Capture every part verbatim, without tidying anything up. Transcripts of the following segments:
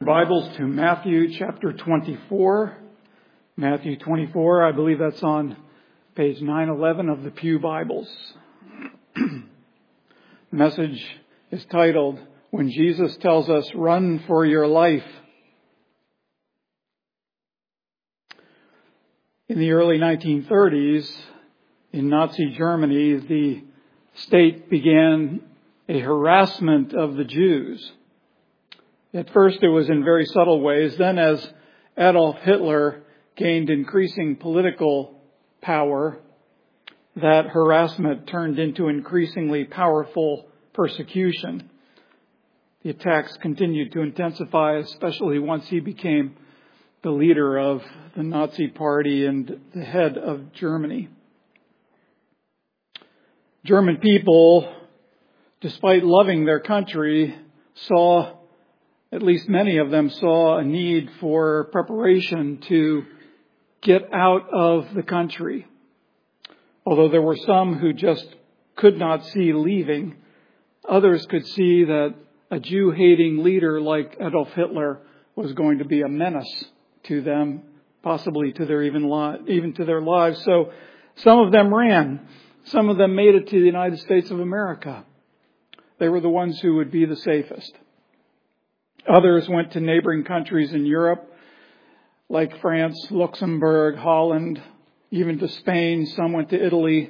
Bibles to Matthew chapter twenty-four. Matthew twenty-four, I believe that's on page nine eleven of the Pew Bibles. The message is titled, When Jesus Tells Us, Run for Your Life. In the early nineteen thirties, in Nazi Germany, the state began a harassment of the Jews. At first it was in very subtle ways. Then as Adolf Hitler gained increasing political power, that harassment turned into increasingly powerful persecution. The attacks continued to intensify, especially once he became the leader of the Nazi Party and the head of Germany. German people, despite loving their country, saw At least many of them saw a need for preparation to get out of the country. Although there were some who just could not see leaving, others could see that a Jew-hating leader like Adolf Hitler was going to be a menace to them, possibly to their even li- even to their lives. So some of them ran. Some of them made it to the United States of America. They were the ones who would be the safest. Others went to neighboring countries in Europe, like France, Luxembourg, Holland, even to Spain. Some went to Italy.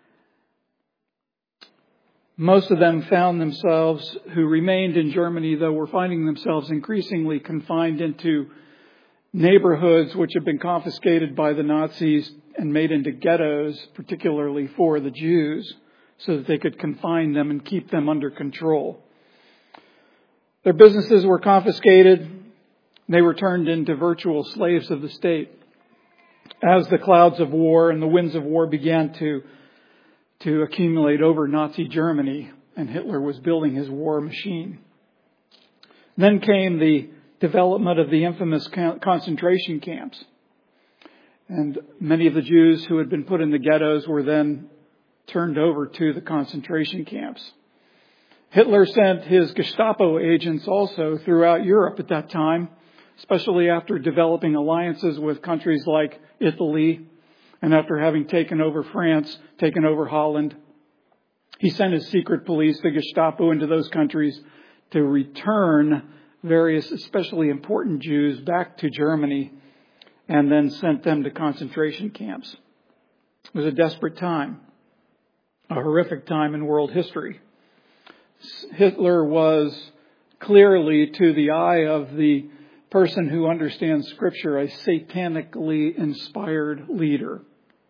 Most of them found themselves, who remained in Germany, though, were finding themselves increasingly confined into neighborhoods which had been confiscated by the Nazis and made into ghettos, particularly for the Jews, so that they could confine them and keep them under control. Their businesses were confiscated. They were turned into virtual slaves of the state. As the clouds of war and the winds of war began to, to accumulate over Nazi Germany, and Hitler was building his war machine. Then came the development of the infamous concentration camps. And many of the Jews who had been put in the ghettos were then turned over to the concentration camps. Hitler sent his Gestapo agents also throughout Europe at that time, especially after developing alliances with countries like Italy and after having taken over France, taken over Holland. He sent his secret police, the Gestapo, into those countries to return various, especially important Jews, back to Germany and then sent them to concentration camps. It was a desperate time, a horrific time in world history. Hitler was clearly, to the eye of the person who understands Scripture, a satanically inspired leader.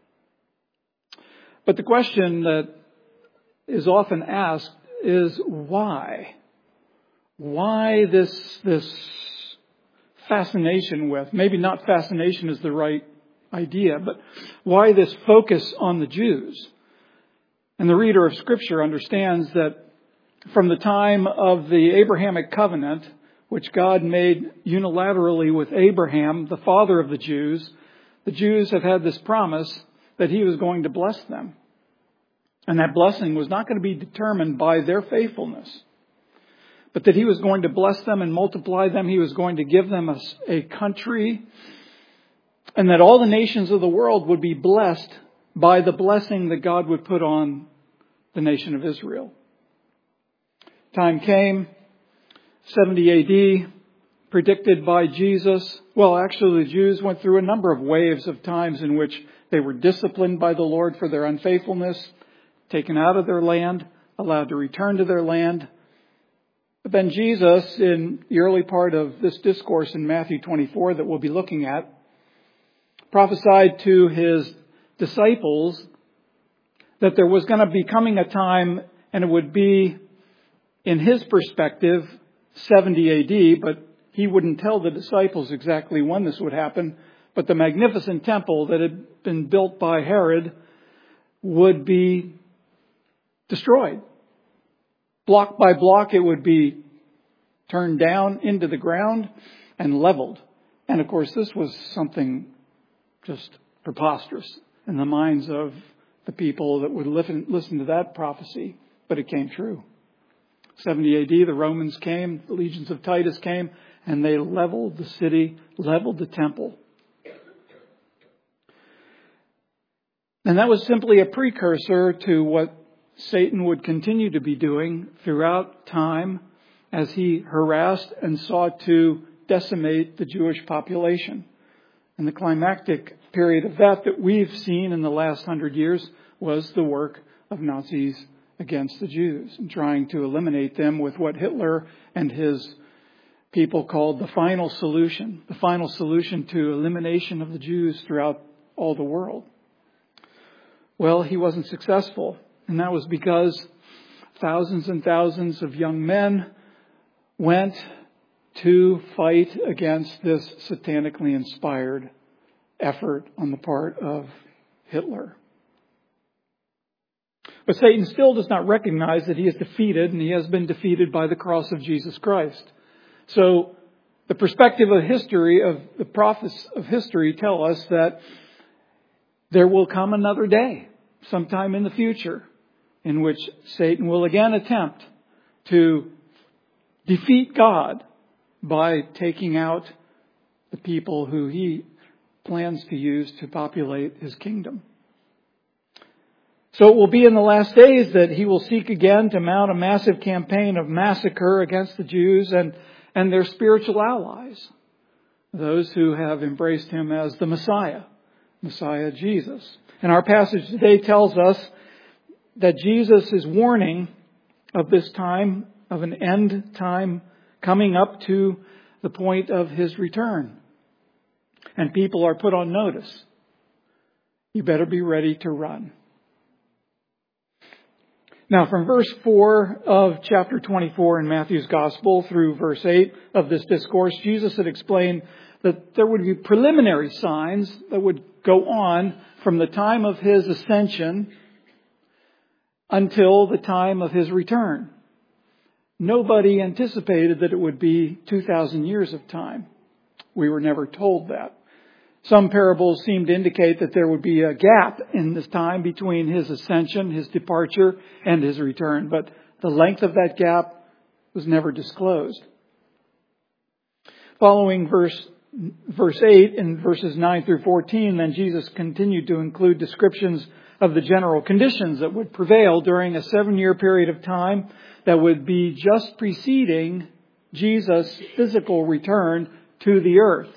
But the question that is often asked is why? Why this, this fascination with, maybe not fascination is the right idea, but why this focus on the Jews? And the reader of Scripture understands that from the time of the Abrahamic covenant, which God made unilaterally with Abraham, the father of the Jews, the Jews have had this promise that he was going to bless them. And that blessing was not going to be determined by their faithfulness, but that he was going to bless them and multiply them. He was going to give them a, a country, and that all the nations of the world would be blessed by the blessing that God would put on the nation of Israel. Time came, seventy A D, predicted by Jesus. Well, actually, the Jews went through a number of waves of times in which they were disciplined by the Lord for their unfaithfulness, taken out of their land, allowed to return to their land. But then Jesus, in the early part of this discourse in Matthew twenty-four that we'll be looking at, prophesied to his disciples that there was going to be coming a time, and it would be, in his perspective, seventy A D, but he wouldn't tell the disciples exactly when this would happen. But the magnificent temple that had been built by Herod would be destroyed. Block by block, it would be turned down into the ground and leveled. And of course, this was something just preposterous in the minds of the people that would listen, listen to that prophecy, but it came true. seventy A D, the Romans came, the legions of Titus came, and they leveled the city, leveled the temple. And that was simply a precursor to what Satan would continue to be doing throughout time as he harassed and sought to decimate the Jewish population. And the climactic period of that that we've seen in the last hundred years was the work of Nazis against the Jews and trying to eliminate them with what Hitler and his people called the final solution, the final solution to elimination of the Jews throughout all the world. Well, he wasn't successful, and that was because thousands and thousands of young men went to fight against this satanically inspired effort on the part of Hitler. But Satan still does not recognize that he is defeated, and he has been defeated by the cross of Jesus Christ. So the perspective of history, of the prophets of history, tell us that there will come another day, sometime in the future, in which Satan will again attempt to defeat God by taking out the people who he plans to use to populate his kingdom. So it will be in the last days that he will seek again to mount a massive campaign of massacre against the Jews and, and their spiritual allies, those who have embraced him as the Messiah, Messiah Jesus. And our passage today tells us that Jesus is warning of this time, of an end time coming up to the point of his return. And people are put on notice. You better be ready to run. Now, from verse four of chapter twenty-four in Matthew's Gospel through verse eight of this discourse, Jesus had explained that there would be preliminary signs that would go on from the time of his ascension until the time of his return. Nobody anticipated that it would be two thousand years of time. We were never told that. Some parables seem to indicate that there would be a gap in this time between his ascension, his departure, and his return. But the length of that gap was never disclosed. Following verse verse eight in verses nine through fourteen, then Jesus continued to include descriptions of the general conditions that would prevail during a seven-year period of time that would be just preceding Jesus' physical return to the earth.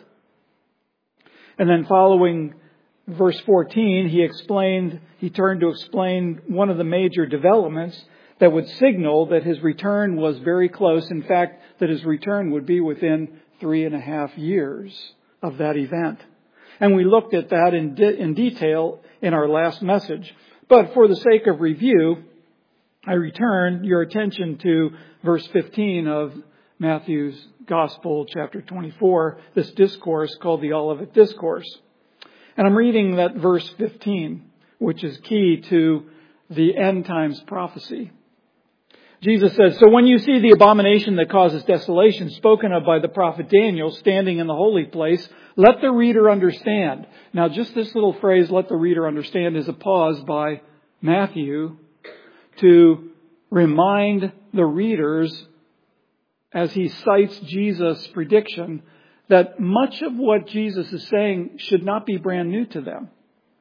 And then following verse fourteen, he explained, he turned to explain one of the major developments that would signal that his return was very close. In fact, that his return would be within three and a half years of that event. And we looked at that in, de- in detail in our last message. But for the sake of review, I return your attention to verse fifteen of Matthew's Gospel, chapter twenty-four, this discourse called the Olivet Discourse. And I'm reading that verse fifteen, which is key to the end times prophecy. Jesus says, "So when you see the abomination that causes desolation spoken of by the prophet Daniel standing in the holy place, let the reader understand." Now, just this little phrase, "let the reader understand," is a pause by Matthew to remind the readers, as he cites Jesus' prediction, that much of what Jesus is saying should not be brand new to them.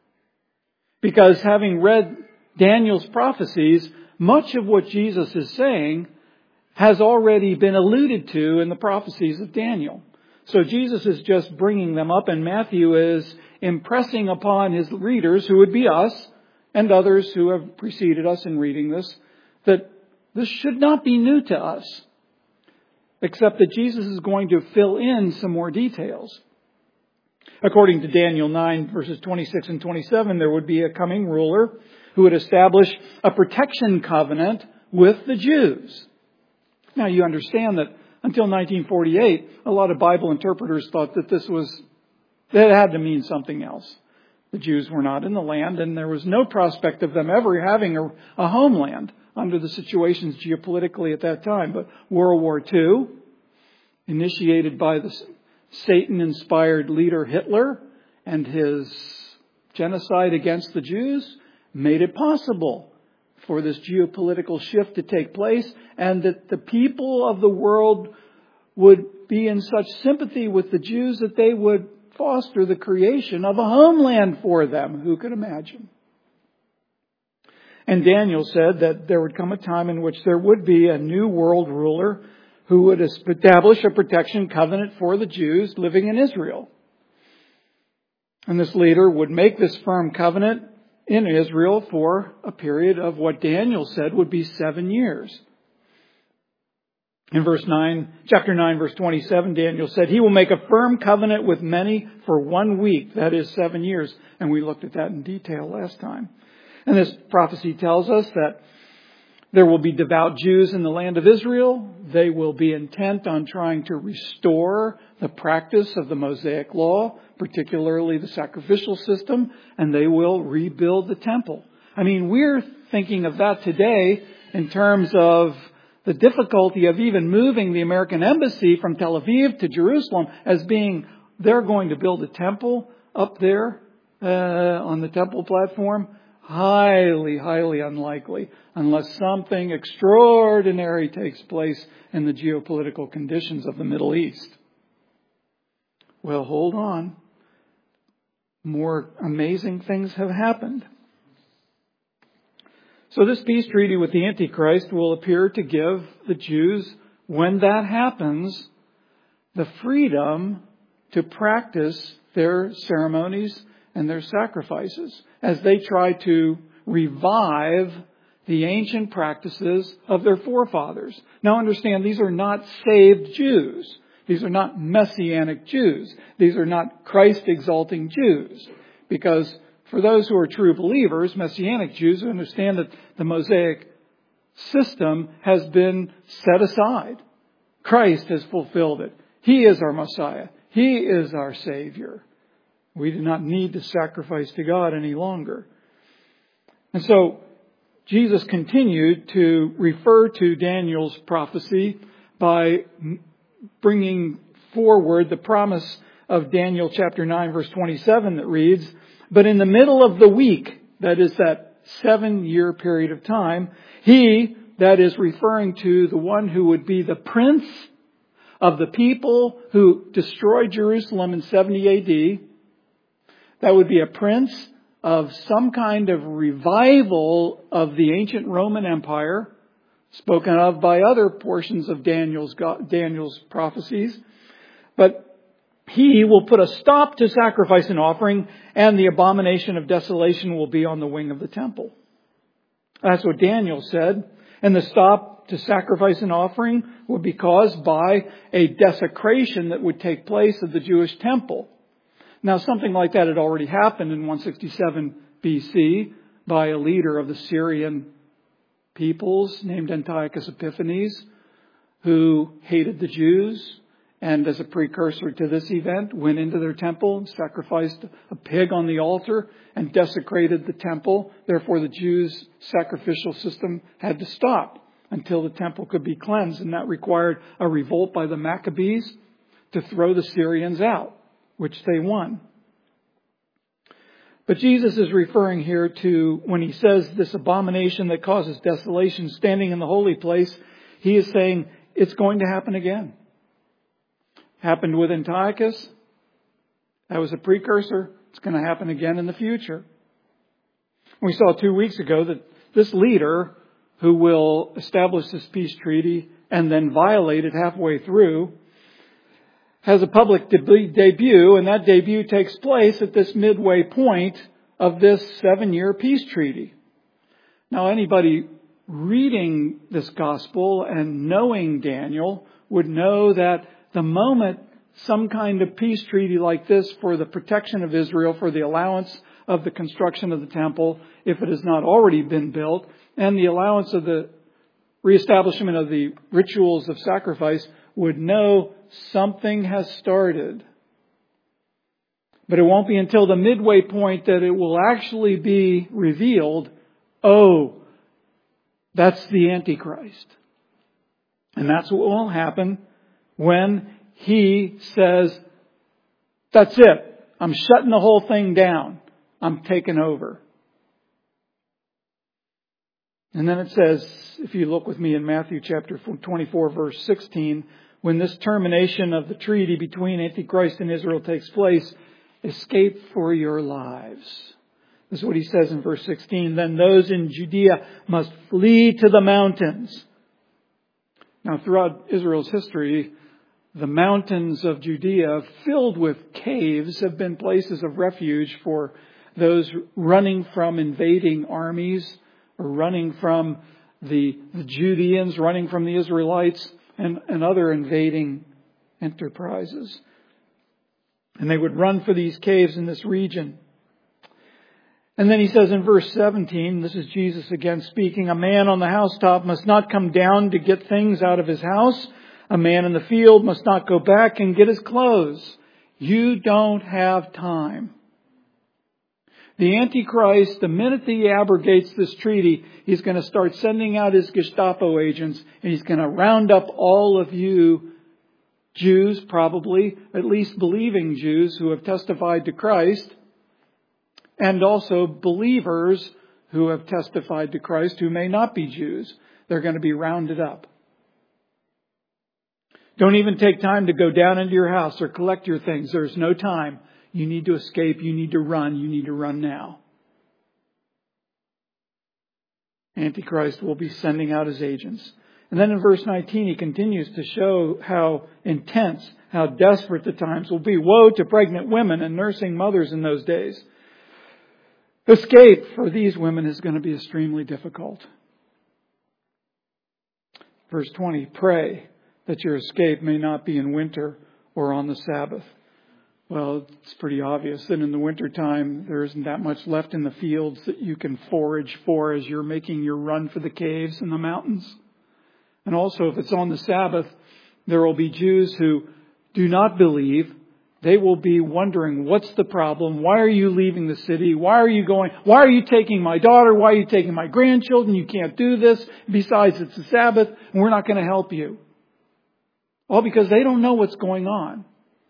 Because having read Daniel's prophecies, much of what Jesus is saying has already been alluded to in the prophecies of Daniel. So Jesus is just bringing them up, and Matthew is impressing upon his readers, who would be us and others who have preceded us in reading this, that this should not be new to us, except that Jesus is going to fill in some more details. According to Daniel nine, verses twenty-six and twenty-seven, there would be a coming ruler who would establish a protection covenant with the Jews. Now, you understand that until nineteen forty-eight, a lot of Bible interpreters thought that this was, that had to mean something else. The Jews were not in the land, and there was no prospect of them ever having a, a homeland under the situations geopolitically at that time. But World War Two, initiated by the Satan-inspired leader Hitler and his genocide against the Jews, made it possible for this geopolitical shift to take place, and that the people of the world would be in such sympathy with the Jews that they would foster the creation of a homeland for them. Who could imagine? And Daniel said that there would come a time in which there would be a new world ruler who would establish a protection covenant for the Jews living in Israel. And this leader would make this firm covenant in Israel for a period of what Daniel said would be seven years. In verse nine, chapter nine, verse twenty-seven, Daniel said, he will make a firm covenant with many for one week. That is seven years. And we looked at that in detail last time. And this prophecy tells us that there will be devout Jews in the land of Israel. They will be intent on trying to restore the practice of the Mosaic law, particularly the sacrificial system, and they will rebuild the temple. I mean, we're thinking of that today in terms of the difficulty of even moving the American embassy from Tel Aviv to Jerusalem as being, they're going to build a temple up there uh, on the temple platform. Highly, highly unlikely unless something extraordinary takes place in the geopolitical conditions of the Middle East. Well, hold on. More amazing things have happened. So this peace treaty with the Antichrist will appear to give the Jews, when that happens, the freedom to practice their ceremonies and their sacrifices as they try to revive the ancient practices of their forefathers. Now understand, these are not saved Jews. These are not Messianic Jews. These are not Christ-exalting Jews. Because for those who are true believers, Messianic Jews who understand that the Mosaic system has been set aside. Christ has fulfilled it. He is our Messiah. He is our Savior. We do not need to sacrifice to God any longer. And so Jesus continued to refer to Daniel's prophecy by bringing forward the promise of Daniel chapter nine verse twenty-seven that reads, but in the middle of the week, that is that seven year period of time, he, that is referring to the one who would be the prince of the people who destroyed Jerusalem in seventy A D, that would be a prince of some kind of revival of the ancient Roman Empire, spoken of by other portions of Daniel's, Daniel's prophecies. But he will put a stop to sacrifice and offering, and the abomination of desolation will be on the wing of the temple. That's what Daniel said. And the stop to sacrifice and offering would be caused by a desecration that would take place of the Jewish temple. Now, something like that had already happened in one sixty-seven B C by a leader of the Syrian peoples named Antiochus Epiphanes, who hated the Jews, and as a precursor to this event, went into their temple and sacrificed a pig on the altar and desecrated the temple. Therefore, the Jews' sacrificial system had to stop until the temple could be cleansed, and that required a revolt by the Maccabees to throw the Syrians out, which they won. But Jesus is referring here to, when he says this abomination that causes desolation standing in the holy place, he is saying it's going to happen again. Happened with Antiochus. That was a precursor. It's going to happen again in the future. We saw two weeks ago that this leader who will establish this peace treaty and then violate it halfway through has a public deb- debut, and that debut takes place at this midway point of this seven-year peace treaty. Now, anybody reading this gospel and knowing Daniel would know that the moment some kind of peace treaty like this for the protection of Israel, for the allowance of the construction of the temple, if it has not already been built, and the allowance of the reestablishment of the rituals of sacrifice, would know something has started. But it won't be until the midway point that it will actually be revealed, oh, that's the Antichrist. And that's what will happen when he says, that's it. I'm shutting the whole thing down. I'm taking over. And then it says, if you look with me in Matthew chapter twenty-four, verse sixteen, when this termination of the treaty between Antichrist and Israel takes place, escape for your lives. This is what he says in verse sixteen. Then those in Judea must flee to the mountains. Now, throughout Israel's history, the mountains of Judea, filled with caves, have been places of refuge for those running from invading armies or running from the, the Judeans, running from the Israelites and, and other invading enterprises. And they would run for these caves in this region. And then he says in verse seventeen, this is Jesus again speaking, a man on the housetop must not come down to get things out of his house. A man in the field must not go back and get his clothes. You don't have time. The Antichrist, the minute he abrogates this treaty, he's going to start sending out his Gestapo agents, and he's going to round up all of you Jews, probably, at least believing Jews who have testified to Christ, and also believers who have testified to Christ who may not be Jews. They're going to be rounded up. Don't even take time to go down into your house or collect your things. There's no time. You need to escape. You need to run. You need to run now. Antichrist will be sending out his agents. And then in verse nineteen, he continues to show how intense, how desperate the times will be. Woe to pregnant women and nursing mothers in those days. Escape for these women is going to be extremely difficult. Verse twenty, pray that your escape may not be in winter or on the Sabbath. Well, it's pretty obvious that in the wintertime, there isn't that much left in the fields that you can forage for as you're making your run for the caves and the mountains. And also, if it's on the Sabbath, there will be Jews who do not believe. They will be wondering, what's the problem? Why are you leaving the city? Why are you going? Why are you taking my daughter? Why are you taking my grandchildren? You can't do this. Besides, it's the Sabbath, and we're not going to help you. All because they don't know what's going on.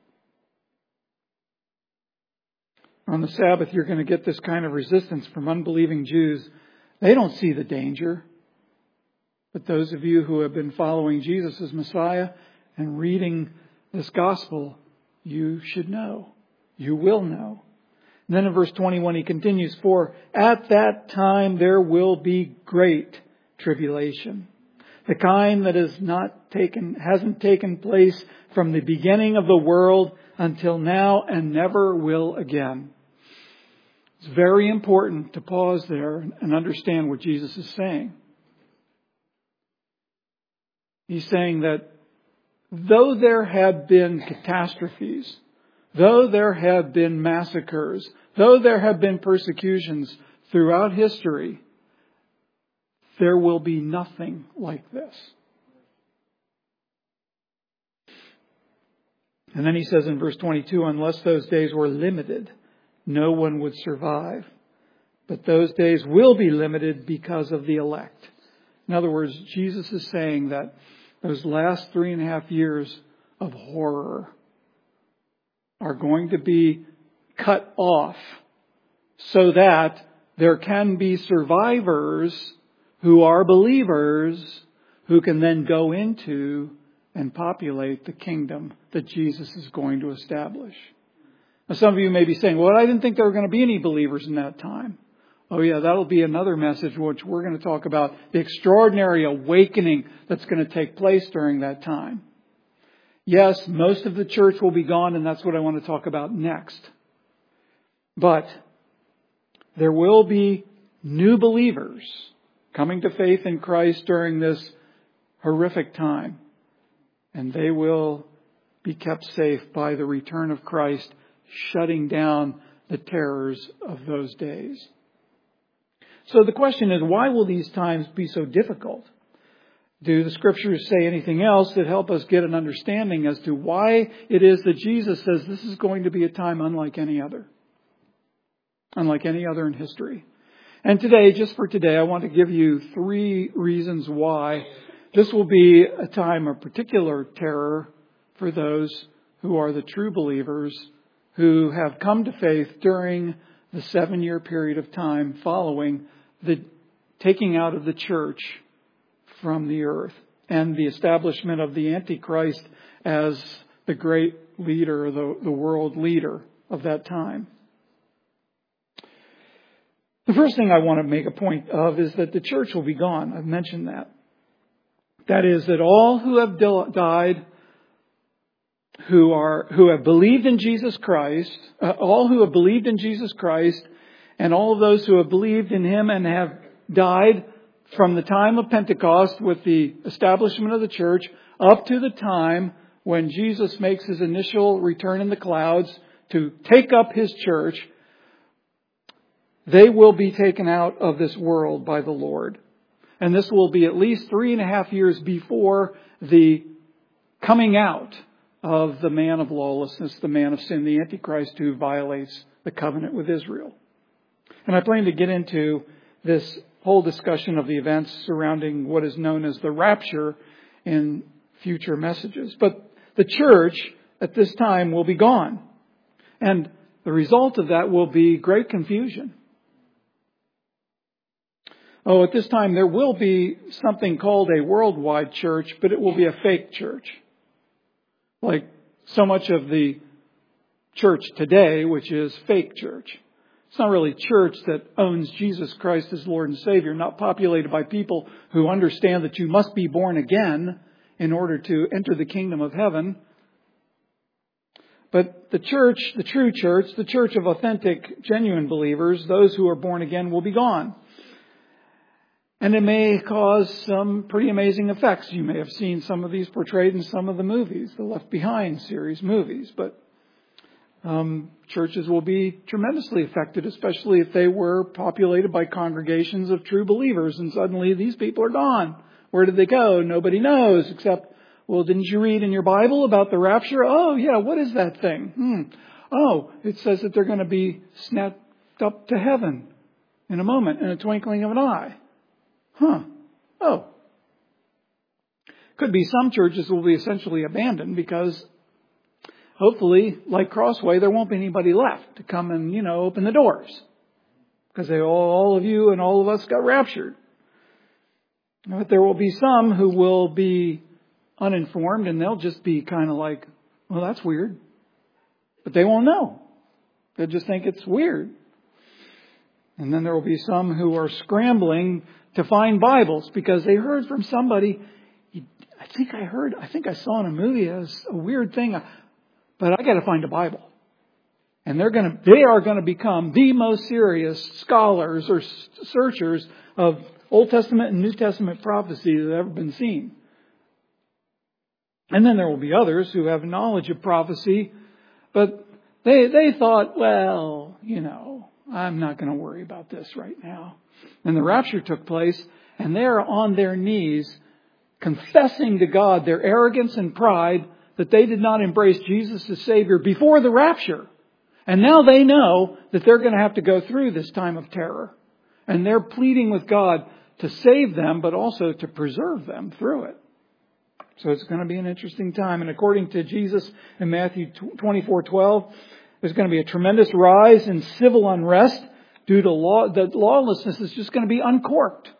On the Sabbath, you're going to get this kind of resistance from unbelieving Jews. They don't see the danger. But those of you who have been following Jesus as Messiah and reading this gospel, you should know. You will know. And then in verse twenty-one, he continues, for at that time there will be great tribulation. The kind that is not taken, hasn't taken place from the beginning of the world until now and never will again. It's very important to pause there and understand what Jesus is saying. He's saying that though there have been catastrophes, though there have been massacres, though there have been persecutions throughout history, there will be nothing like this. And then he says in verse twenty-two, unless those days were limited, no one would survive. But those days will be limited because of the elect. In other words, Jesus is saying that those last three and a half years of horror are going to be cut off so that there can be survivors who are believers who can then go into and populate the kingdom that Jesus is going to establish. Now, some of you may be saying, well, I didn't think there were going to be any believers in that time. Oh yeah, that'll be another message which we're going to talk about, the extraordinary awakening that's going to take place during that time. Yes, most of the church will be gone, and that's what I want to talk about next. But there will be new believers coming to faith in Christ during this horrific time. And they will be kept safe by the return of Christ, shutting down the terrors of those days. So the question is, why will these times be so difficult? Do the Scriptures say anything else that help us get an understanding as to why it is that Jesus says this is going to be a time unlike any other? Unlike any other in history. And today, just for today, I want to give you three reasons why this will be a time of particular terror for those who are the true believers who have come to faith during the seven-year period of time following the taking out of the church from the earth and the establishment of the Antichrist as the great leader, the, the world leader of that time. The first thing I want to make a point of is that the church will be gone. I've mentioned that. That is, that all who have died, who are who have believed in Jesus Christ, uh, all who have believed in Jesus Christ, and all of those who have believed in Him and have died from the time of Pentecost with the establishment of the church up to the time when Jesus makes His initial return in the clouds to take up His church, they will be taken out of this world by the Lord. And this will be at least three and a half years before the coming out of the man of lawlessness, the man of sin, the Antichrist who violates the covenant with Israel. And I plan to get into this whole discussion of the events surrounding what is known as the rapture in future messages. But the church at this time will be gone. And the result of that will be great confusion. Oh, at this time there will be something called a worldwide church, but it will be a fake church. Like so much of the church today, which is fake church. It's not really church that owns Jesus Christ as Lord and Savior, not populated by people who understand that you must be born again in order to enter the kingdom of heaven. But the church, the true church, the church of authentic, genuine believers, those who are born again will be gone. And it may cause some pretty amazing effects. You may have seen some of these portrayed in some of the movies, the Left Behind series movies. But um, churches will be tremendously affected, especially if they were populated by congregations of true believers. And suddenly these people are gone. Where did they go? Nobody knows, except, well, didn't you read in your Bible about the rapture? Oh, yeah, what is that thing? Hmm. Oh, it says that they're going to be snapped up to heaven in a moment, in a twinkling of an eye. Huh. Oh. Could be some churches will be essentially abandoned because hopefully, like Crossway, there won't be anybody left to come and, you know, open the doors. Because they all, all of you and all of us got raptured. But there will be some who will be uninformed and they'll just be kind of like, well, that's weird. But they won't know. They'll just think it's weird. And then there will be some who are scrambling to find Bibles because they heard from somebody. I think I heard, I think I saw in a movie as a weird thing, but I got to find a Bible. And they're going to, they are going to become the most serious scholars or searchers of Old Testament and New Testament prophecy that have ever been seen. And then there will be others who have knowledge of prophecy, but they, they thought, well, you know, I'm not going to worry about this right now. And the rapture took place, and they're on their knees confessing to God their arrogance and pride that they did not embrace Jesus as Savior before the rapture. And now they know that they're going to have to go through this time of terror. And they're pleading with God to save them, but also to preserve them through it. So it's going to be an interesting time. And according to Jesus in Matthew twenty-four twelve, there's going to be a tremendous rise in civil unrest due to law. That lawlessness is just going to be uncorked.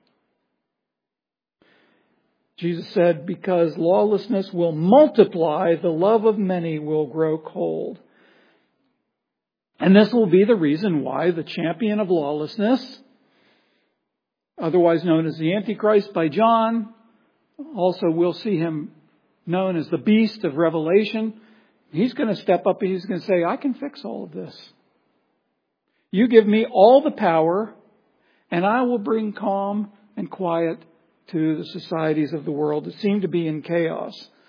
Jesus said, because lawlessness will multiply, the love of many will grow cold. And this will be the reason why the champion of lawlessness, otherwise known as the Antichrist by John, also we'll see him known as the beast of Revelation. He's going to step up and he's going to say, I can fix all of this. You give me all the power and I will bring calm and quiet to the societies of the world that seem to be in chaos.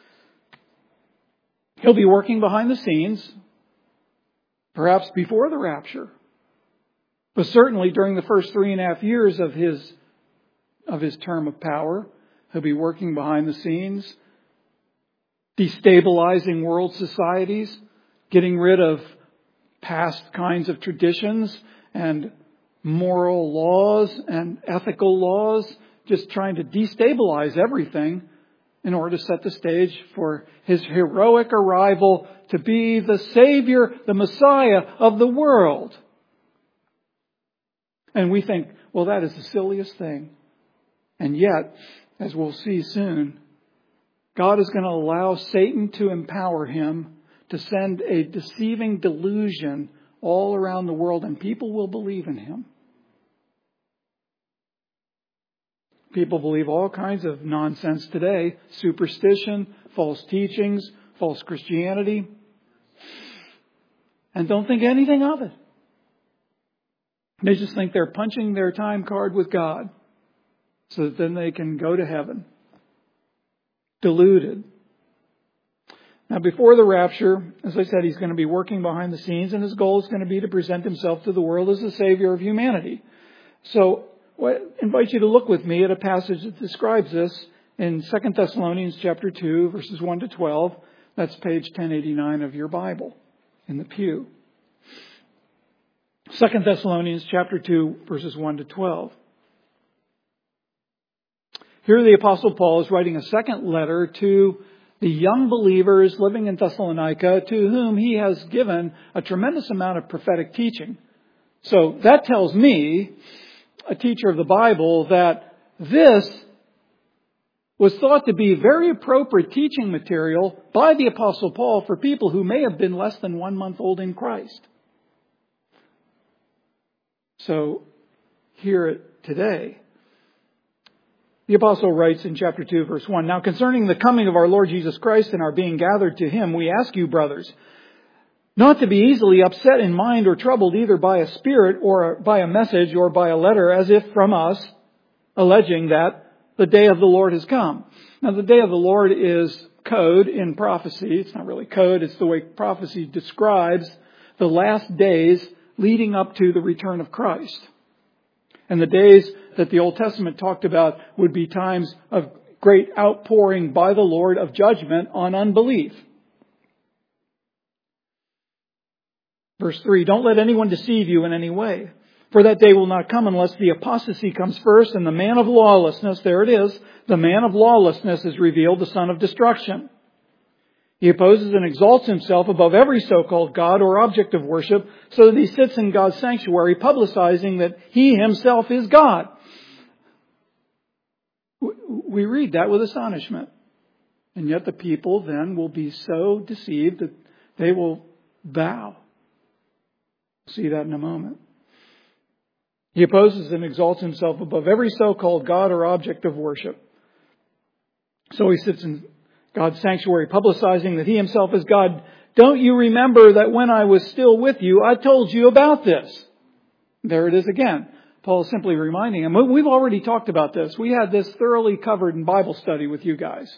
He'll be working behind the scenes, perhaps before the rapture, but certainly during the first three and a half years of his of his term of power, he'll be working behind the scenes, destabilizing world societies, getting rid of past kinds of traditions and moral laws and ethical laws, just trying to destabilize everything in order to set the stage for his heroic arrival to be the Savior, the Messiah of the world. And we think, well, that is the silliest thing. And yet, as we'll see soon, God is going to allow Satan to empower him to send a deceiving delusion all around the world, and people will believe in him. People believe all kinds of nonsense today. Superstition, false teachings, false Christianity. And don't think anything of it. They just think they're punching their time card with God so that then they can go to heaven. Deluded. Now, before the rapture, as I said, he's going to be working behind the scenes, and his goal is going to be to present himself to the world as the Savior of humanity. So, I invite you to look with me at a passage that describes this in Second Thessalonians chapter two, verses one to twelve. That's page ten eighty-nine of your Bible in the pew. Second Thessalonians chapter two, verses one to twelve. Here the Apostle Paul is writing a second letter to the young believers living in Thessalonica, to whom he has given a tremendous amount of prophetic teaching. So that tells me, a teacher of the Bible, that this was thought to be very appropriate teaching material by the Apostle Paul for people who may have been less than one month old in Christ. So, hear it today. The Apostle writes in chapter two, verse one, "Now concerning the coming of our Lord Jesus Christ and our being gathered to Him, we ask you, brothers, not to be easily upset in mind or troubled either by a spirit or by a message or by a letter as if from us, alleging that the day of the Lord has come." Now the day of the Lord is code in prophecy. It's not really code. It's the way prophecy describes the last days leading up to the return of Christ. And the days that the Old Testament talked about would be times of great outpouring by the Lord of judgment on unbelief. Verse three, "Don't let anyone deceive you in any way. For that day will not come unless the apostasy comes first and the man of lawlessness," there it is, "the man of lawlessness is revealed, the son of destruction. He opposes and exalts himself above every so-called God or object of worship, so that he sits in God's sanctuary, publicizing that he himself is God." We read that with astonishment. And yet the people then will be so deceived that they will bow. We'll see that in a moment. He opposes and exalts himself above every so-called God or object of worship. So he sits in God's sanctuary, publicizing that he himself is God. "Don't you remember that when I was still with you, I told you about this?" There it is again. Paul is simply reminding him. We've already talked about this. We had this thoroughly covered in Bible study with you guys.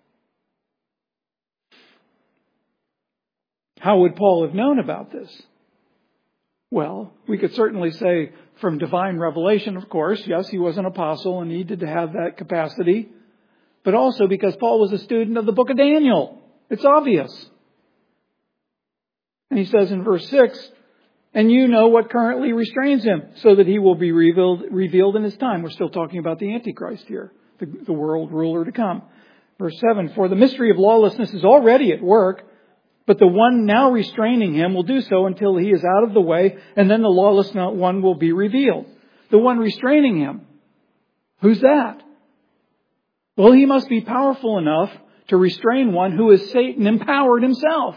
How would Paul have known about this? Well, we could certainly say from divine revelation, of course. Yes, he was an apostle and needed to have that capacity. But also because Paul was a student of the book of Daniel. It's obvious. And he says in verse six, "And you know what currently restrains him, so that he will be revealed, revealed in his time." We're still talking about the Antichrist here, the, the world ruler to come. Verse seven, "For the mystery of lawlessness is already at work, but the one now restraining him will do so until he is out of the way, and then the lawless one will be revealed." The one restraining him, who's that? Well, he must be powerful enough to restrain one who is Satan empowered himself.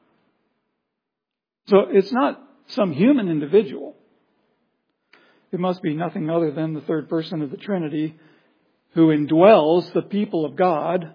So it's not some human individual. It must be nothing other than the third person of the Trinity who indwells the people of God.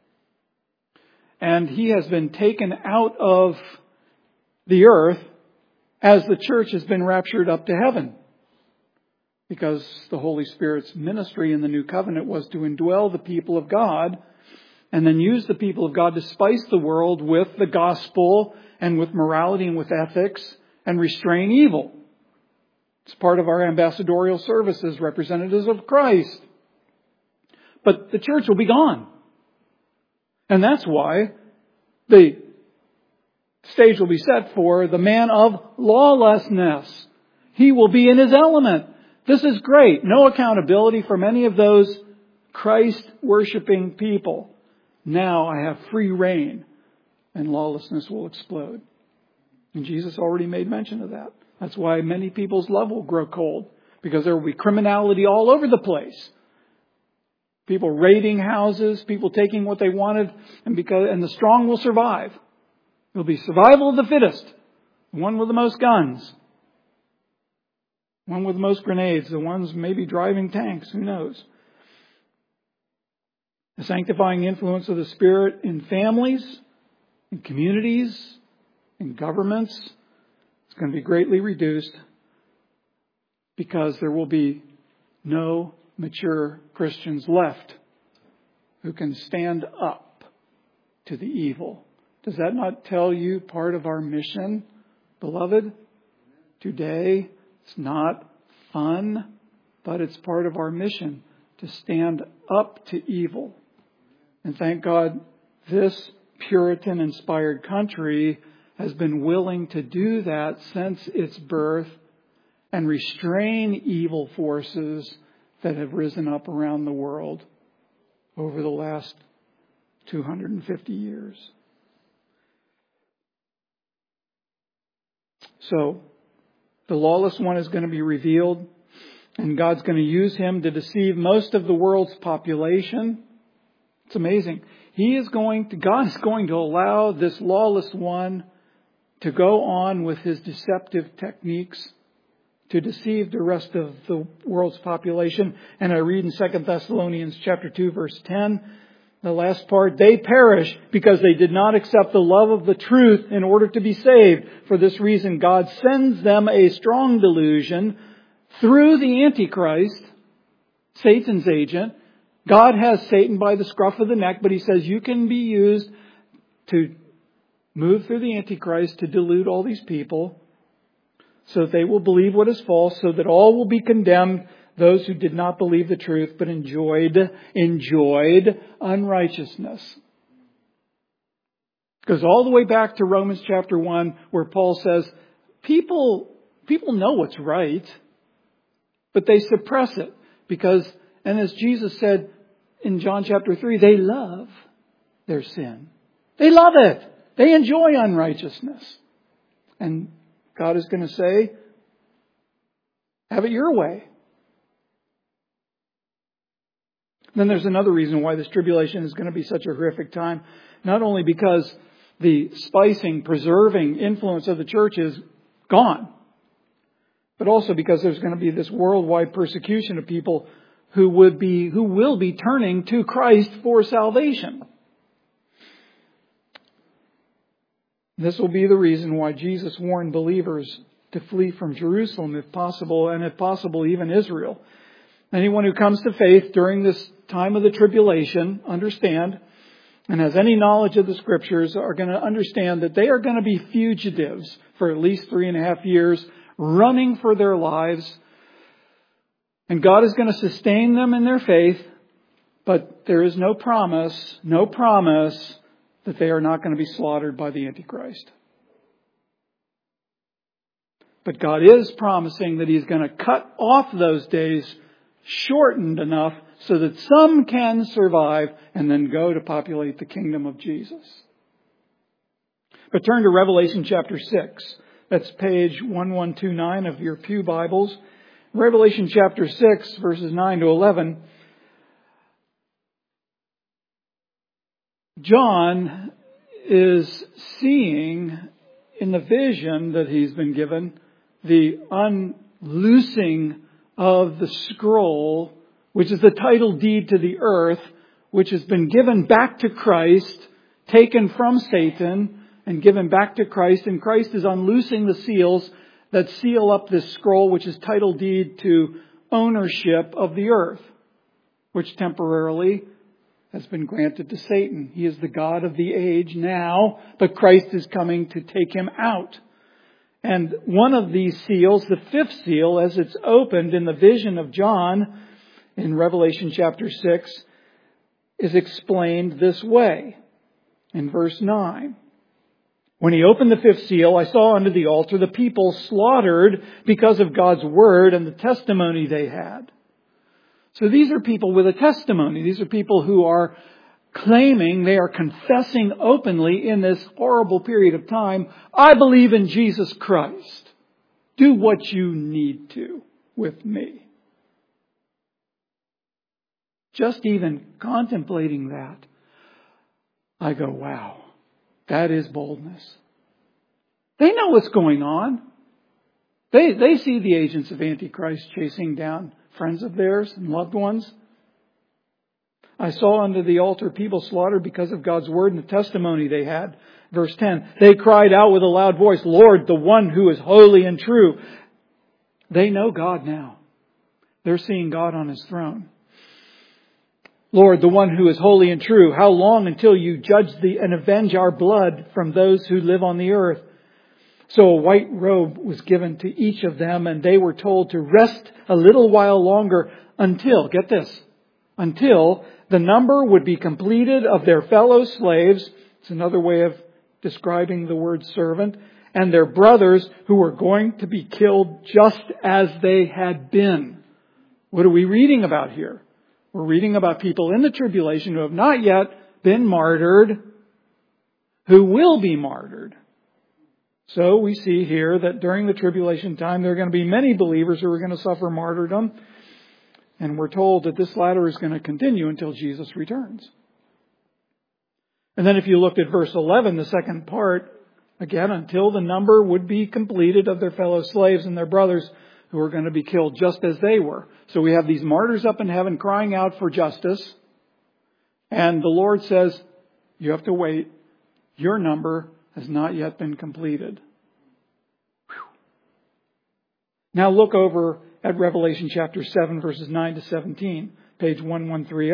And he has been taken out of the earth as the church has been raptured up to heaven. Because the Holy Spirit's ministry in the New Covenant was to indwell the people of God and then use the people of God to spice the world with the gospel and with morality and with ethics and restrain evil. It's part of our ambassadorial service as representatives of Christ. But the church will be gone. And that's why the stage will be set for the man of lawlessness. He will be in his element. This is great. No accountability from any of those Christ-worshiping people. Now I have free reign and lawlessness will explode. And Jesus already made mention of that. That's why many people's love will grow cold, because there will be criminality all over the place. People raiding houses, people taking what they wanted, and because and the strong will survive. It'll be survival of the fittest. The one with the most guns. One with the most grenades. The ones maybe driving tanks. Who knows? The sanctifying influence of the Spirit in families, in communities, in governments is going to be greatly reduced because there will be no mature Christians left who can stand up to the evil. Does that not tell you part of our mission, beloved? Today, it's not fun, but it's part of our mission to stand up to evil. And thank God, this Puritan-inspired country has been willing to do that since its birth and restrain evil forces that have risen up around the world over the last two hundred fifty years. So, the lawless one is going to be revealed, and God's going to use him to deceive most of the world's population. It's amazing. He is going to, God is going to allow this lawless one to go on with his deceptive techniques to deceive the rest of the world's population. And I read in Second Thessalonians chapter two, verse ten, the last part, they perish because they did not accept the love of the truth in order to be saved. For this reason, God sends them a strong delusion through the Antichrist, Satan's agent. God has Satan by the scruff of the neck, but he says you can be used to move through the Antichrist to delude all these people so that they will believe what is false, so that all will be condemned, those who did not believe the truth but enjoyed, enjoyed unrighteousness. It goes all the way back to Romans chapter one, where Paul says, people, people know what's right, but they suppress it because, and as Jesus said in John chapter three, they love their sin. They love it. They enjoy unrighteousness. And God is going to say, have it your way. Then there's another reason why this tribulation is going to be such a horrific time. Not only because the spicing, preserving influence of the church is gone, but also because there's going to be this worldwide persecution of people who would be, who will be turning to Christ for salvation. This will be the reason why Jesus warned believers to flee from Jerusalem if possible, and if possible even Israel. Anyone who comes to faith during this time of the tribulation, understand, and has any knowledge of the Scriptures, are going to understand that they are going to be fugitives for at least three and a half years, running for their lives. And God is going to sustain them in their faith, but there is no promise, no promise that they are not going to be slaughtered by the Antichrist. But God is promising that He's going to cut off those days shortened enough so that some can survive and then go to populate the kingdom of Jesus. But turn to Revelation chapter six. That's page eleven twenty-nine of your pew Bibles. Revelation chapter six, verses nine to eleven. John is seeing in the vision that he's been given the unloosing of the scroll, which is the title deed to the earth, which has been given back to Christ, taken from Satan and given back to Christ. And Christ is unloosing the seals that seal up this scroll, which is title deed to ownership of the earth, which temporarily has been granted to Satan. He is the God of the age now, but Christ is coming to take him out. And one of these seals, the fifth seal, as it's opened in the vision of John in Revelation chapter six, is explained this way. In verse nine, when he opened the fifth seal, I saw under the altar the people slaughtered because of God's word and the testimony they had. So these are people with a testimony. These are people who are claiming, they are confessing openly in this horrible period of time, I believe in Jesus Christ. Do what you need to with me. just even contemplating that, I go, wow, that is boldness. They know what's going on. They, they see the agents of Antichrist chasing down friends of theirs and loved ones. I saw under the altar people slaughtered because of God's word and the testimony they had. Verse ten, they cried out with a loud voice, Lord, the one who is holy and true. They know God now. They're seeing God on His throne. Lord, the one who is holy and true, how long until you judge the, and avenge our blood from those who live on the earth? So a white robe was given to each of them, and they were told to rest a little while longer until, get this, until the number would be completed of their fellow slaves. It's another way of describing the word servant. And their brothers who were going to be killed just as they had been. What are we reading about here? We're reading about people in the tribulation who have not yet been martyred, who will be martyred. So we see here that during the tribulation time, there are going to be many believers who are going to suffer martyrdom. And we're told that this latter is going to continue until Jesus returns. And then if you looked at verse eleven, the second part, again, until the number would be completed of their fellow slaves and their brothers who are going to be killed just as they were. So we have these martyrs up in heaven crying out for justice. And the Lord says, you have to wait. Your number has not yet been completed. Whew. Now look over at Revelation chapter seven, verses nine to seventeen, page eleven thirty.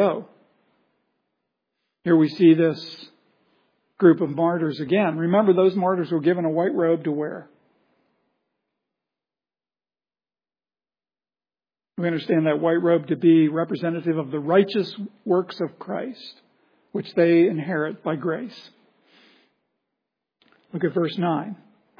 Here we see this group of martyrs again. Remember, those martyrs were given a white robe to wear. We understand that white robe to be representative of the righteous works of Christ, which they inherit by grace. Look at verse nine.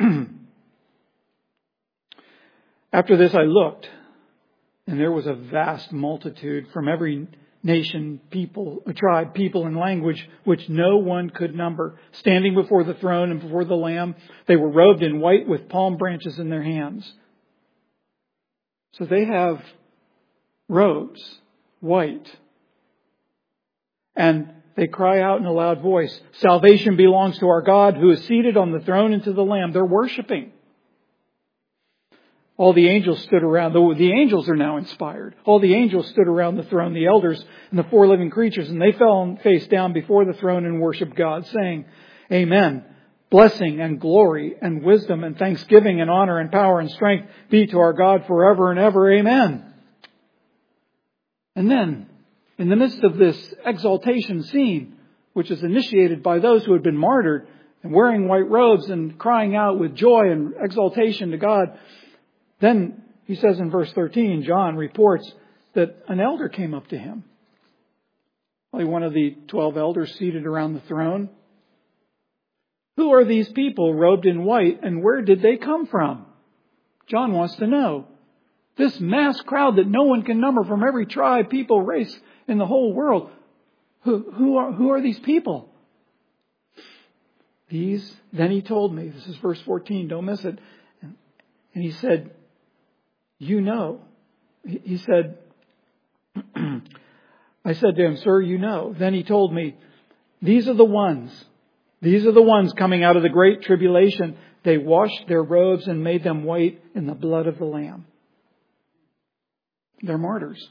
After this I looked, and there was a vast multitude from every nation, people, a tribe, people, and language, which no one could number, standing before the throne and before the Lamb. They were robed in white with palm branches in their hands. So they have robes, white. And they cry out in a loud voice, salvation belongs to our God who is seated on the throne and to the Lamb. They're worshiping. All the angels stood around. The, the angels are now inspired. All the angels stood around the throne, the elders and the four living creatures, and they fell face down before the throne and worshiped God, saying, Amen. Blessing and glory and wisdom and thanksgiving and honor and power and strength be to our God forever and ever. Amen. And then, in the midst of this exaltation scene, which is initiated by those who had been martyred and wearing white robes and crying out with joy and exaltation to God, then he says in verse thirteen, John reports that an elder came up to him. Probably one of the twelve elders seated around the throne. Who are these people robed in white, and where did they come from? John wants to know. This mass crowd that no one can number from every tribe, people, race in the whole world. Who, who are, who are these people? These, then he told me, this is verse fourteen, don't miss it. And he said, you know. He said, I said to him, sir, you know. Then he told me, these are the ones. These are the ones coming out of the great tribulation. They washed their robes and made them white in the blood of the Lamb. They're martyrs.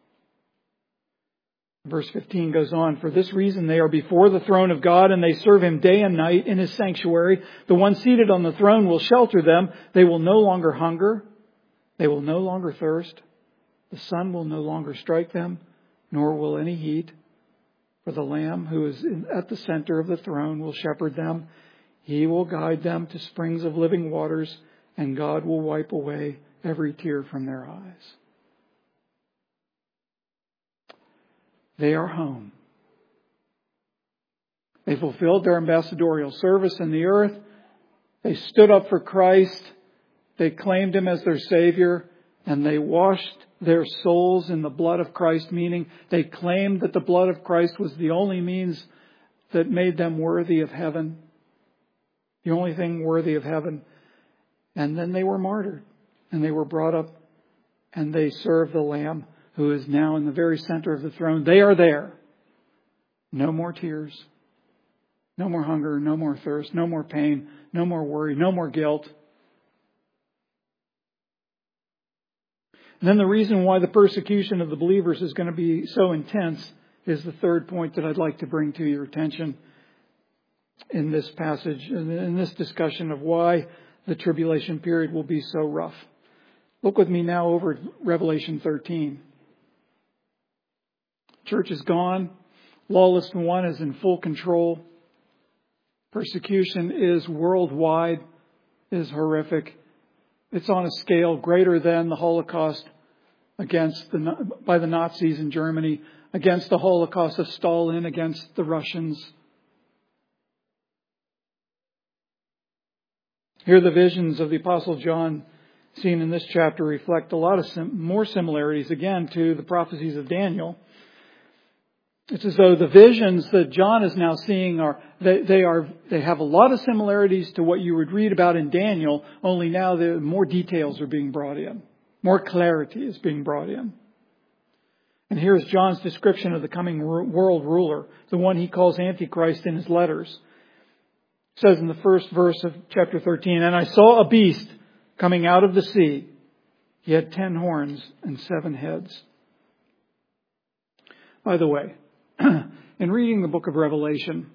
Verse fifteen goes on, for this reason they are before the throne of God, and they serve Him day and night in His sanctuary. The one seated on the throne will shelter them. They will no longer hunger. They will no longer thirst. The sun will no longer strike them, nor will any heat. For the Lamb who is in, at the center of the throne will shepherd them. He will guide them to springs of living waters, and God will wipe away every tear from their eyes. They are home. They fulfilled their ambassadorial service in the earth. They stood up for Christ. They claimed Him as their Savior. And they washed their souls in the blood of Christ, meaning they claimed that the blood of Christ was the only means that made them worthy of heaven. The only thing worthy of heaven. And then they were martyred. And they were brought up and they served the Lamb who is now in the very center of the throne. They are there. No more tears. No more hunger. No more thirst. No more pain. No more worry. No more guilt. And then the reason why the persecution of the believers is going to be so intense is the third point that I'd like to bring to your attention in this passage, in this discussion of why the tribulation period will be so rough. Look with me now over at Revelation thirteen. Church is gone. Lawless one is in full control. Persecution is worldwide, is horrific. It's on a scale greater than the Holocaust against the by the Nazis in Germany, against the Holocaust of Stalin, against the Russians. Here the visions of the Apostle John seen in this chapter reflect a lot of sim- more similarities again to the prophecies of Daniel. It's as though the visions that John is now seeing are they, they are they have a lot of similarities to what you would read about in Daniel, only now the more details are being brought in. More clarity is being brought in. And here is John's description of the coming world ruler, the one he calls Antichrist in his letters. It says in the first verse of chapter thirteen, "And I saw a beast coming out of the sea. He had ten horns and seven heads." By the way, in reading the book of Revelation,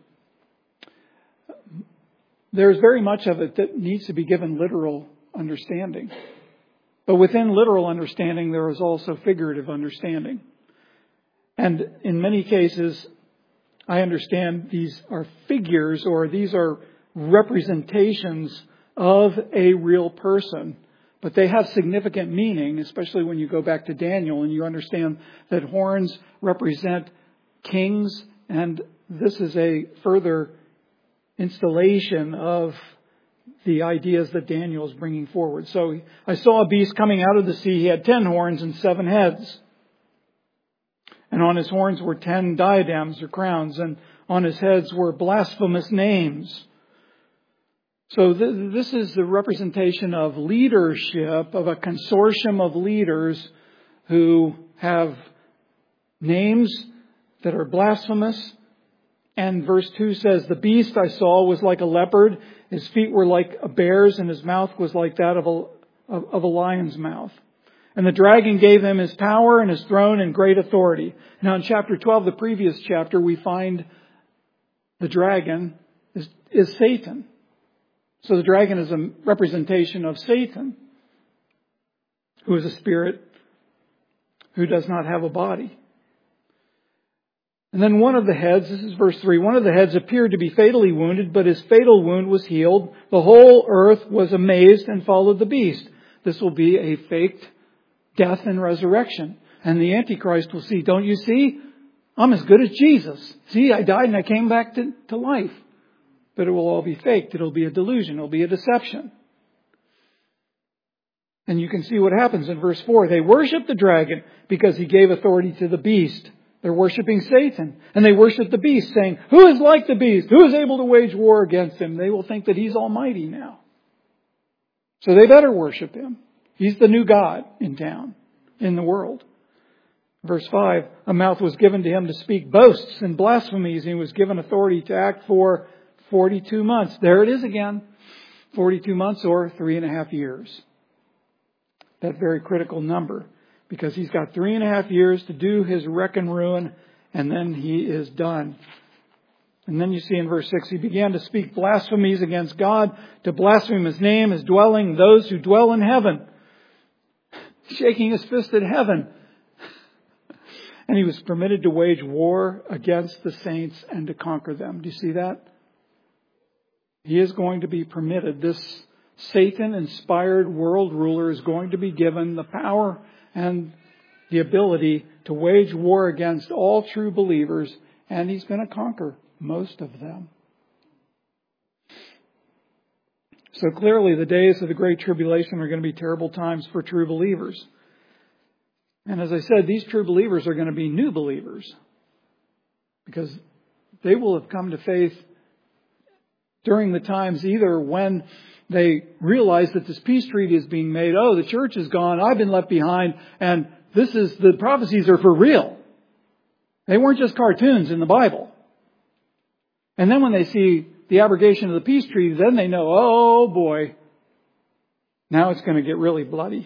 there's very much of it that needs to be given literal understanding. But within literal understanding, there is also figurative understanding. And in many cases, I understand these are figures or these are representations of a real person. But they have significant meaning, especially when you go back to Daniel and you understand that horns represent kings, and this is a further installation of the ideas that Daniel is bringing forward. So I saw a beast coming out of the sea. He had ten horns and seven heads. And on his horns were ten diadems or crowns, and on his heads were blasphemous names. So th- this is the representation of leadership, of a consortium of leaders who have names that are blasphemous. And verse two says, "The beast I saw was like a leopard. His feet were like a bear's, and his mouth was like that of a, of, of a lion's mouth. And the dragon gave him his power and his throne and great authority." Now in chapter twelve, the previous chapter, we find the dragon is, is Satan. So the dragon is a representation of Satan, who is a spirit who does not have a body. And then one of the heads, this is verse three, one of the heads appeared to be fatally wounded, but his fatal wound was healed. The whole earth was amazed and followed the beast. This will be a faked death and resurrection. And the Antichrist will see, "Don't you see? I'm as good as Jesus. See, I died and I came back to, to life." But it will all be faked. It'll be a delusion. It'll be a deception. And you can see what happens in verse four. They worship the dragon because he gave authority to the beast. They're worshiping Satan. And they worship the beast, saying, "Who is like the beast? Who is able to wage war against him?" They will think that he's almighty now. So they better worship him. He's the new God in town, in the world. Verse five, "A mouth was given to him to speak boasts and blasphemies. And he was given authority to act for forty-two months. There it is again. forty-two months or three and a half years. That very critical number. Because he's got three and a half years to do his wreck and ruin, and then he is done. And then you see in verse six, "He began to speak blasphemies against God, to blaspheme his name, his dwelling, those who dwell in heaven." Shaking his fist at heaven. "And he was permitted to wage war against the saints and to conquer them." Do you see that? He is going to be permitted. This Satan-inspired world ruler is going to be given the power and the ability to wage war against all true believers, and he's going to conquer most of them. So clearly the days of the Great Tribulation are going to be terrible times for true believers. And as I said, these true believers are going to be new believers, because they will have come to faith during the times either when they realize that this peace treaty is being made. Oh, the church is gone. I've been left behind. And this is, the prophecies are for real. They weren't just cartoons in the Bible. And then when they see the abrogation of the peace treaty, then they know, oh boy, now it's going to get really bloody.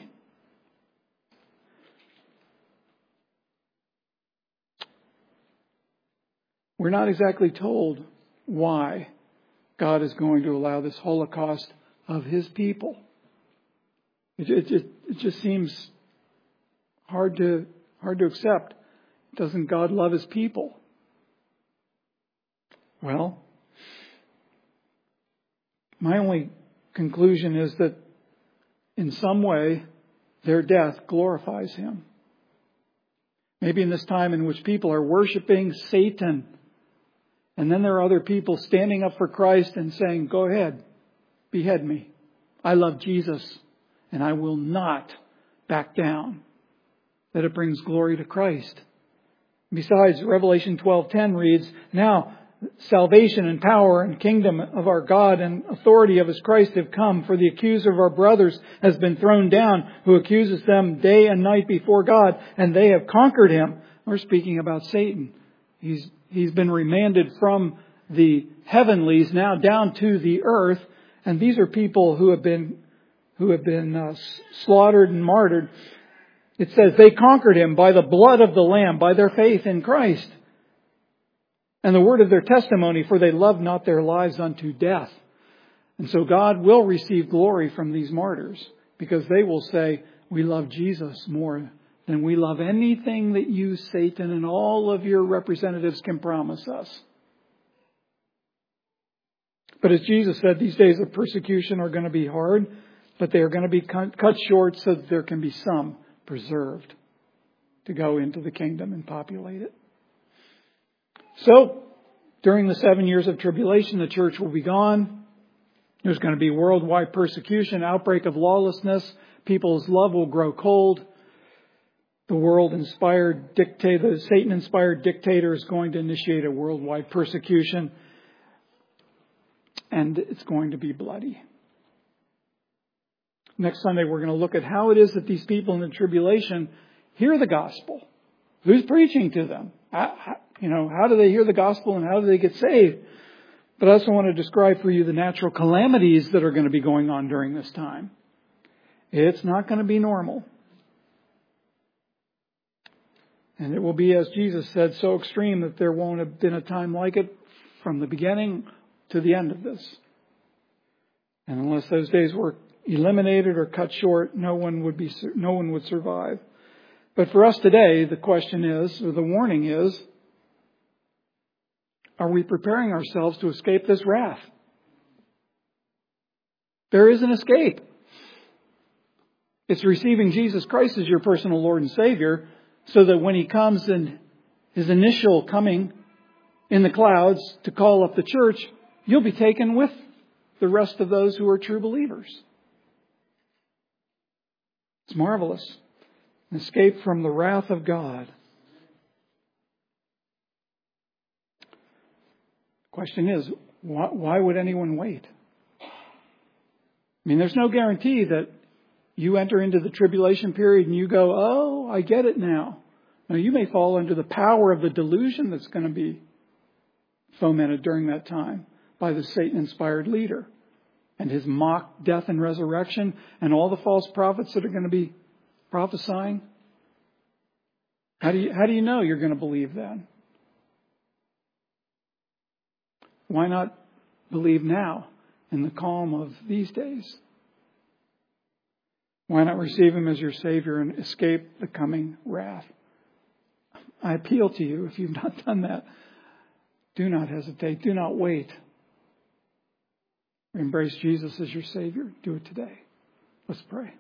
We're not exactly told why God is going to allow this Holocaust of His people. It, it, it, it just seems hard to hard to accept. Doesn't God love His people? Well, my only conclusion is that in some way their death glorifies Him. Maybe in this time in which people are worshiping Satan, and then there are other people standing up for Christ and saying, go ahead, behead me. I love Jesus and I will not back down. That it brings glory to Christ. Besides, Revelation twelve ten reads, now salvation and power and kingdom of our God and authority of His Christ have come, for the accuser of our brothers has been thrown down, who accuses them day and night before God, and they have conquered him. We're speaking about Satan. He's He's been remanded from the heavenlies now down to the earth. And these are people who have been who have been uh, slaughtered and martyred. It says they conquered him by the blood of the Lamb, by their faith in Christ, and the word of their testimony, for they loved not their lives unto death. And so God will receive glory from these martyrs, because they will say, we love Jesus more than we love anything that you, Satan, and all of your representatives can promise us. But as Jesus said, these days of persecution are going to be hard, but they are going to be cut short so that there can be some preserved to go into the kingdom and populate it. So, during the seven years of tribulation, the church will be gone. There's going to be worldwide persecution, outbreak of lawlessness. People's love will grow cold. The world-inspired dictator, the Satan-inspired dictator is going to initiate a worldwide persecution. And it's going to be bloody. Next Sunday, we're going to look at how it is that these people in the tribulation hear the gospel. Who's preaching to them? How, how, you know, how do they hear the gospel and how do they get saved? But I also want to describe for you the natural calamities that are going to be going on during this time. It's not going to be normal. And it will be, as Jesus said, so extreme that there won't have been a time like it from the beginning to the end of this. And unless those days were eliminated or cut short, no one would be, no one would survive. But for us today, the question is, or the warning is, are we preparing ourselves to escape this wrath? There is an escape. It's receiving Jesus Christ as your personal Lord and Savior, so that when He comes in His initial coming in the clouds to call up the church, you'll be taken with the rest of those who are true believers. It's marvelous. An escape from the wrath of God. The question is, why, why would anyone wait? I mean, there's no guarantee that you enter into the tribulation period and you go, oh, I get it now. Now, you may fall under the power of the delusion that's going to be fomented during that time by the Satan-inspired leader and his mock death and resurrection and all the false prophets that are going to be prophesying. How do you, how do you know you're going to believe then? Why not believe now in the calm of these days? Why not receive Him as your Savior and escape the coming wrath? I appeal to you, if you've not done that, do not hesitate. Do not wait. Embrace Jesus as your Savior. Do it today. Let's pray.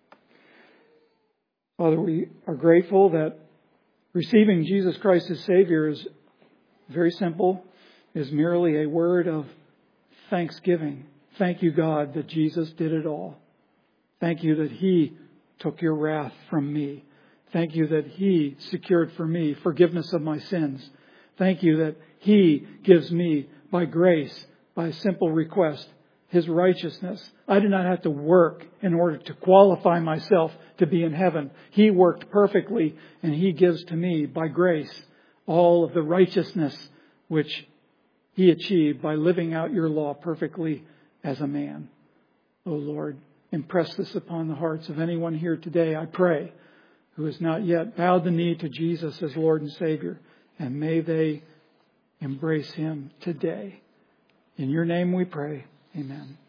Father, we are grateful that receiving Jesus Christ as Savior is very simple, is merely a word of thanksgiving. Thank you, God, that Jesus did it all. Thank you that He took your wrath from me. Thank you that He secured for me forgiveness of my sins. Thank you that He gives me, by grace, by simple request, His righteousness. I do not have to work in order to qualify myself to be in heaven. He worked perfectly, and He gives to me by grace all of the righteousness which He achieved by living out your law perfectly as a man. O Lord, impress this upon the hearts of anyone here today, I pray, who has not yet bowed the knee to Jesus as Lord and Savior. And may they embrace Him today. In your name we pray. Amen.